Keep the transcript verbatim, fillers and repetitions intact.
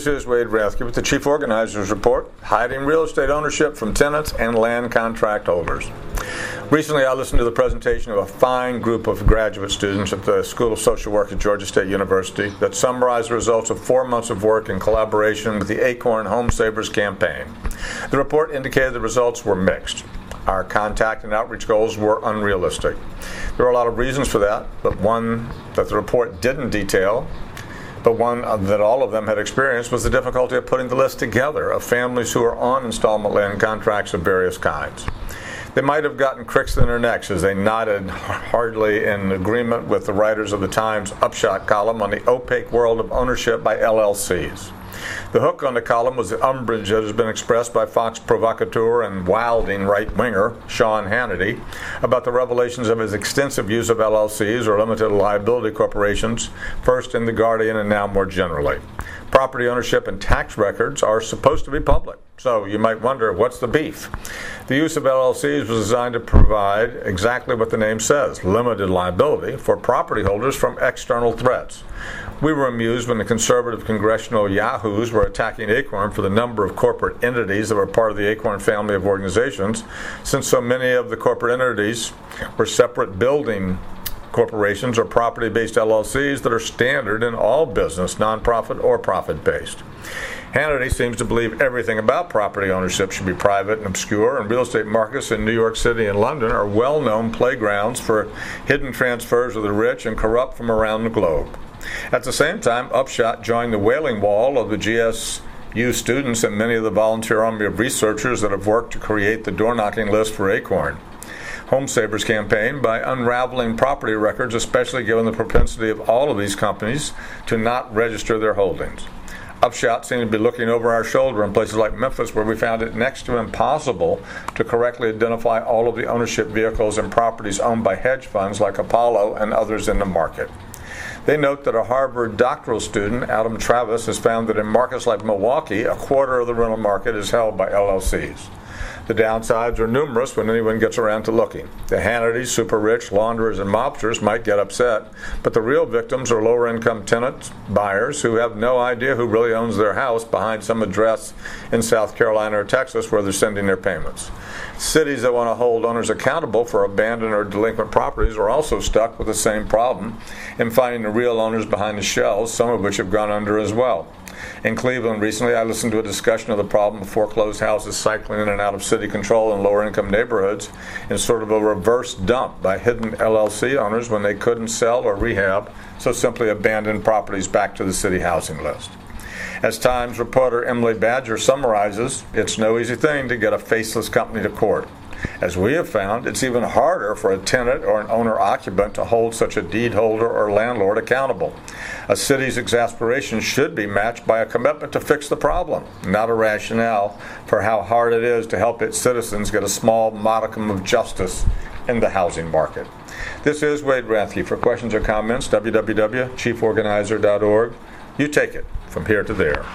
This is Wade Rathke with the Chief Organizer's Report, hiding real estate ownership from tenants and land contract holders. Recently, I listened to the presentation of a fine group of graduate students at the School of Social Work at Georgia State University that summarized the results of four months of work in collaboration with the Acorn Home Savers campaign. The report indicated the results were mixed. Our contact and outreach goals were unrealistic. There are a lot of reasons for that, but one that the report didn't detail, but one that all of them had experienced, was the difficulty of putting the list together of families who are on installment land contracts of various kinds. They might have gotten cricks in their necks as they nodded, hardly in agreement with the writers of the Times Upshot column on the opaque world of ownership by L L Cs. The hook on the column was the umbrage that has been expressed by Fox provocateur and wilding right-winger Sean Hannity about the revelations of his extensive use of L L Cs, or limited liability corporations, first in The Guardian and now more generally. Property ownership and tax records are supposed to be public, so you might wonder, what's the beef? The use of L L Cs was designed to provide exactly what the name says, limited liability for property holders from external threats. We were amused when the conservative congressional yahoos were attacking Acorn for the number of corporate entities that were part of the Acorn family of organizations, since so many of the corporate entities were separate building corporations or property-based L L Cs that are standard in all business, nonprofit or profit-based. Hannity seems to believe everything about property ownership should be private and obscure, and real estate markets in New York City and London are well-known playgrounds for hidden transfers of the rich and corrupt from around the globe. At the same time, Upshot joined the wailing wall of the G S U students and many of the volunteer army of researchers that have worked to create the door-knocking list for Acorn Home Savers campaign by unraveling property records, especially given the propensity of all of these companies to not register their holdings. Upshot seemed to be looking over our shoulder in places like Memphis, where we found it next to impossible to correctly identify all of the ownership vehicles and properties owned by hedge funds like Apollo and others in the market. They note that a Harvard doctoral student, Adam Travis, has found that in markets like Milwaukee, a quarter of the rental market is held by L L Cs. The downsides are numerous when anyone gets around to looking. The Hannitys, super-rich, launderers, and mobsters might get upset, but the real victims are lower-income tenants, buyers, who have no idea who really owns their house behind some address in South Carolina or Texas where they're sending their payments. Cities that want to hold owners accountable for abandoned or delinquent properties are also stuck with the same problem in finding the real owners behind the shells, some of which have gone under as well. In Cleveland recently, I listened to a discussion of the problem of foreclosed houses cycling in and out of city control in lower-income neighborhoods in sort of a reverse dump by hidden L L C owners when they couldn't sell or rehab, so simply abandoned properties back to the city housing list. As Times reporter Emily Badger summarizes, it's no easy thing to get a faceless company to court. As we have found, it's even harder for a tenant or an owner-occupant to hold such a deed holder or landlord accountable. A city's exasperation should be matched by a commitment to fix the problem, not a rationale for how hard it is to help its citizens get a small modicum of justice in the housing market. This is Wade Rathke. For questions or comments, w w w dot chief organizer dot org. You take it from here to there.